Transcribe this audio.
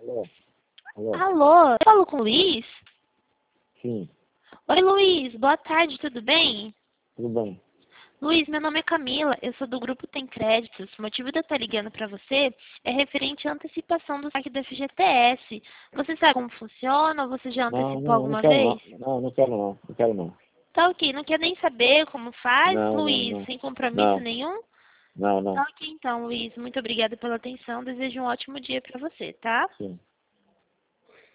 Alô? Alô? Alô, eu falo com o Luiz? Sim, Oi, Luiz, boa tarde, tudo bem? tudo bem. Luiz, meu nome é Camila, eu sou do grupo Tem Créditos. O motivo de eu estar ligando para você é referente à antecipação do saque do FGTS. Você sabe como funciona ou você já Não, antecipou não, não alguma quero vez? não. Não, não quero não. Não quero não. Tá ok, não quer nem saber como faz, Não, não, Luiz, não. sem compromisso Não, nenhum? não, Tá não. ok então, Luiz, muito obrigada pela atenção, desejo um ótimo dia para você, tá? Sim.